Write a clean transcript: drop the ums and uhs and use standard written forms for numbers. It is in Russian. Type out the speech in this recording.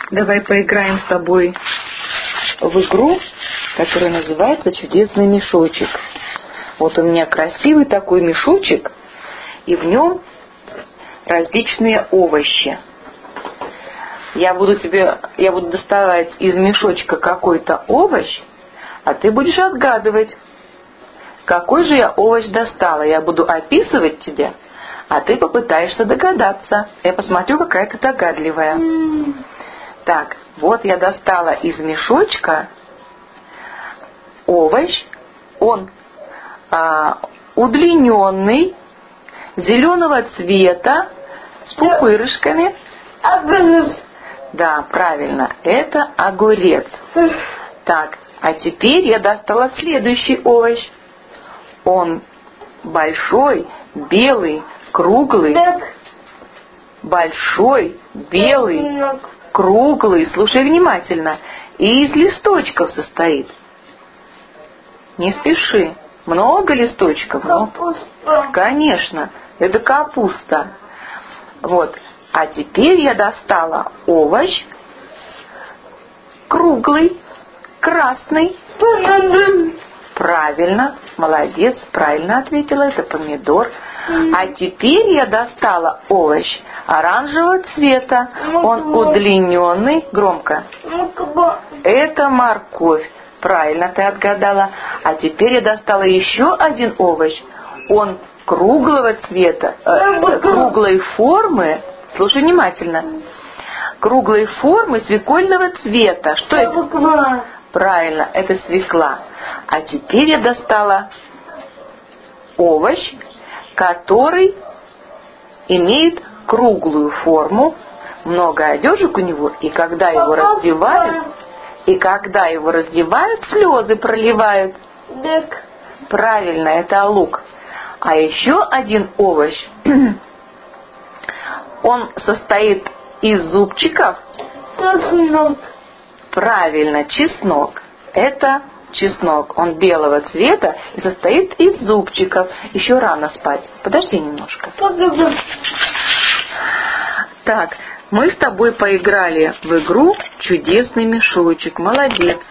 Давай поиграем с тобой в игру, которая называется «Чудесный мешочек». Вот у меня красивый такой мешочек, и в нем различные овощи. Я буду доставать из мешочка какой-то овощ, а ты будешь отгадывать, какой же я овощ достала. Я буду описывать тебе, а ты попытаешься догадаться. Я посмотрю, какая ты догадливая. Так, вот я достала из мешочка овощ. Он удлиненный, зеленого цвета, с пупырышками. Огурец. Да, правильно, это огурец. Так, а теперь я достала следующий овощ. Он большой, белый, круглый. Большой, белый, круглый, слушай внимательно, и из листочков состоит. Не спеши. Много листочков? Капуста. Конечно, это капуста. Вот. А теперь я достала овощ круглый, красный. Правильно, молодец, правильно ответила, это помидор. А теперь я достала овощ оранжевого цвета. Он удлиненный, громко. Это морковь. Правильно ты отгадала. А теперь я достала еще один овощ. Он круглого цвета, круглой формы. Слушай внимательно. Круглой формы, свекольного цвета. Что это? Правильно, это свекла. А теперь я достала овощ, который имеет круглую форму, много одежек у него, и когда его раздевают, слезы проливают. Правильно, это лук. А еще один овощ, он состоит из зубчиков. Чеснок. Правильно, чеснок. Это чеснок. Он белого цвета и состоит из зубчиков. Еще рано спать. Подожди немножко. Так, мы с тобой поиграли в игру «Чудесный мешочек». Молодец.